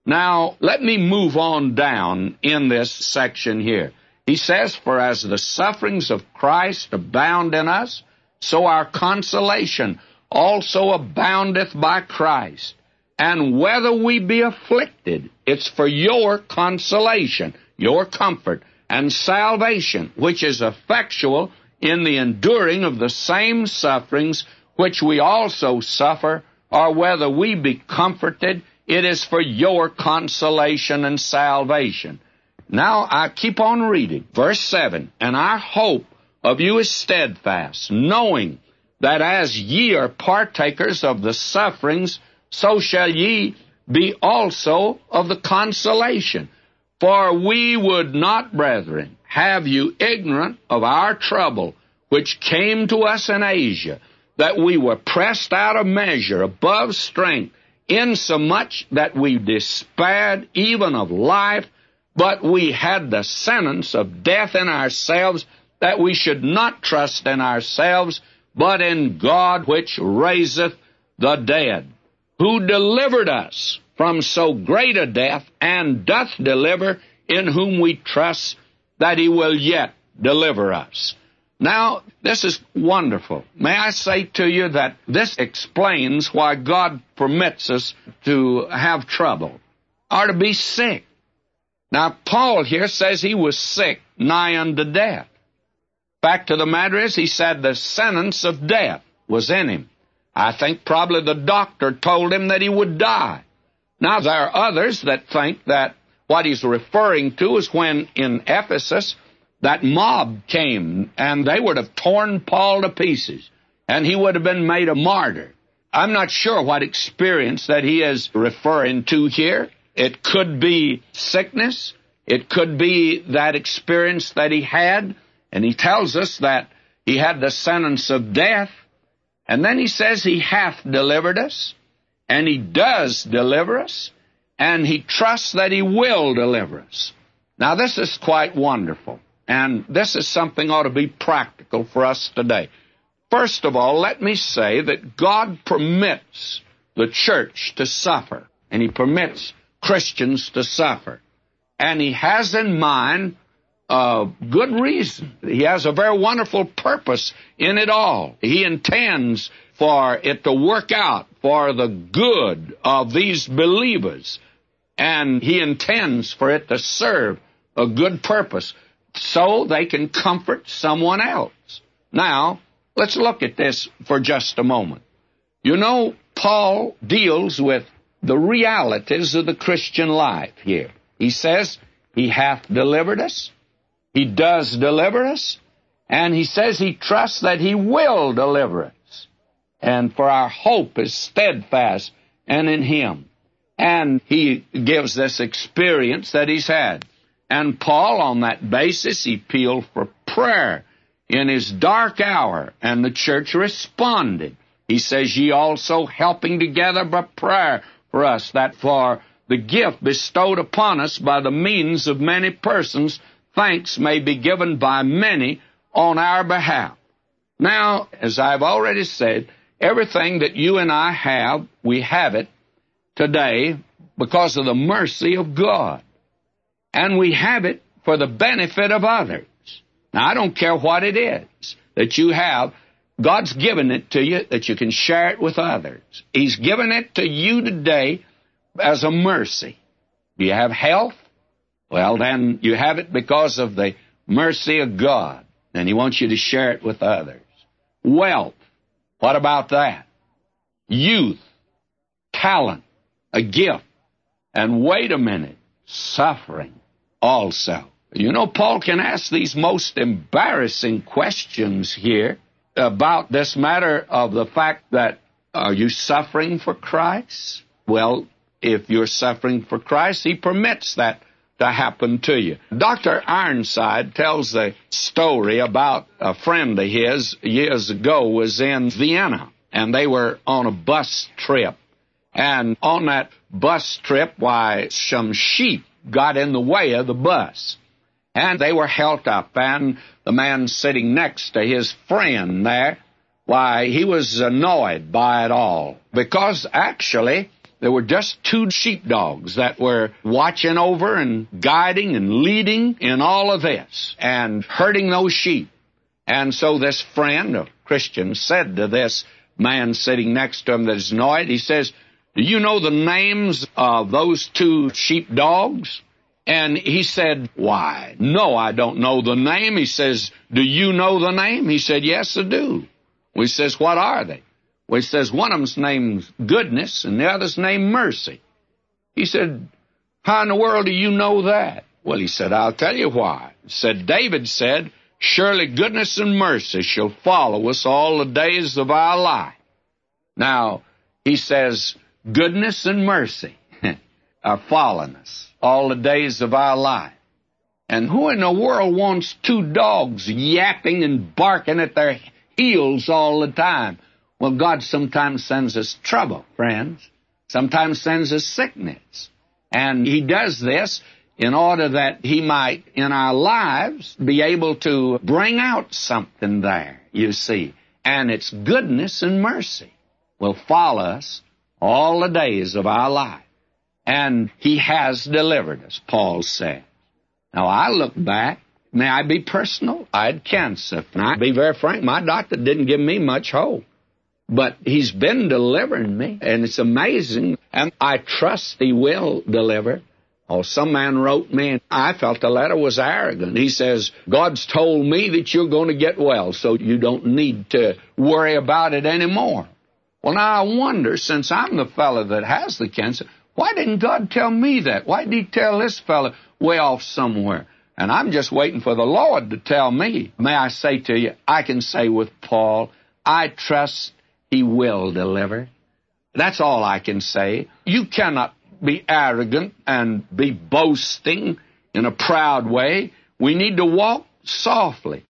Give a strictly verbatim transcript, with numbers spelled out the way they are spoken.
Now, let me move on down in this section here. He says, "For as the sufferings of Christ abound in us, so our consolation also aboundeth by Christ. And whether we be afflicted, it's for your consolation, your comfort, and salvation, which is effectual in the enduring of the same sufferings which we also suffer, or whether we be comforted, it is for your consolation and salvation." Now I keep on reading. Verse seven, "And our hope of you is steadfast, knowing that as ye are partakers of the sufferings, so shall ye be also of the consolation. For we would not, brethren, have you ignorant of our trouble, which came to us in Asia, that we were pressed out of measure, above strength, insomuch that we despaired even of life, but we had the sentence of death in ourselves, that we should not trust in ourselves, but in God which raiseth the dead, who delivered us from so great a death, and doth deliver, in whom we trust that he will yet deliver us." Now, this is wonderful. May I say to you that this explains why God permits us to have trouble, or to be sick. Now, Paul here says he was sick, nigh unto death. Fact of the matter is, he said the sentence of death was in him. I think probably the doctor told him that he would die. Now, there are others that think that what he's referring to is when in Ephesus that mob came, and they would have torn Paul to pieces, and he would have been made a martyr. I'm not sure what experience that he is referring to here. It could be sickness. It could be that experience that he had, and he tells us that he had the sentence of death, and then he says he hath delivered us, and he does deliver us, and he trusts that he will deliver us. Now, this is quite wonderful, and this is something ought to be practical for us today. First of all, let me say that God permits the church to suffer, and he permits Christians to suffer. And he has in mind a good reason. He has a very wonderful purpose in it all. He intends for it to work out for the good of these believers. And he intends for it to serve a good purpose so they can comfort someone else. Now, let's look at this for just a moment. You know, Paul deals with the realities of the Christian life here. He says he hath delivered us, he does deliver us, and he says he trusts that he will deliver us. And for our hope is steadfast and in him. And he gives this experience that he's had. And Paul, on that basis, he appealed for prayer in his dark hour, and the church responded. He says, "Ye also helping together by prayer for us, that for the gift bestowed upon us by the means of many persons, thanks may be given by many on our behalf." Now, as I've already said, everything that you and I have, we have it today because of the mercy of God. And we have it for the benefit of others. Now, I don't care what it is that you have. God's given it to you that you can share it with others. He's given it to you today as a mercy. Do you have health? Well, then you have it because of the mercy of God, and he wants you to share it with others. Wealth, what about that? Youth, talent, a gift, and wait a minute, suffering also. You know, Paul can ask these most embarrassing questions here about this matter of the fact that, are you suffering for Christ? Well, if you're suffering for Christ, he permits that to happen to you. Doctor Ironside tells a story about a friend of his years ago was in Vienna, and they were on a bus trip. And on that bus trip, why, some sheep got in the way of the bus. And they were held up, and the man sitting next to his friend there, why, he was annoyed by it all, because actually There were just two sheepdogs that were watching over and guiding and leading in all of this and herding those sheep. And so this friend, a Christian, said to this man sitting next to him that is annoyed, he says, "Do you know the names of those two sheepdogs?" And he said, "Why, no, I don't know the name." He says, "Do you know the name?" He said, "Yes, I do." Well, he says, "What are they?" Well, he says, "One of them's named Goodness and the other's named Mercy." He said, "How in the world do you know that?" Well, he said, "I'll tell you why." He said, "David said, 'Surely goodness and mercy shall follow us all the days of our life.'" Now, he says, goodness and mercy are following us all the days of our life. And who in the world wants two dogs yapping and barking at their heels all the time? Well, God sometimes sends us trouble, friends. Sometimes sends us sickness. And He does this in order that He might, in our lives, be able to bring out something there, you see. And it's goodness and mercy will follow us all the days of our life. And He has delivered us, Paul said. Now, I look back. May I be personal? I had cancer. And I'll be very frank, my doctor didn't give me much hope. But He's been delivering me, and it's amazing. And I trust He will deliver. Oh, some man wrote me, and I felt the letter was arrogant. He says, "God's told me that you're going to get well, so you don't need to worry about it anymore." Well, now I wonder, since I'm the fellow that has the cancer, why didn't God tell me that? Why did He tell this fellow way off somewhere? And I'm just waiting for the Lord to tell me. May I say to you, I can say with Paul, I trust He will deliver. That's all I can say. You cannot be arrogant and be boasting in a proud way. We need to walk softly.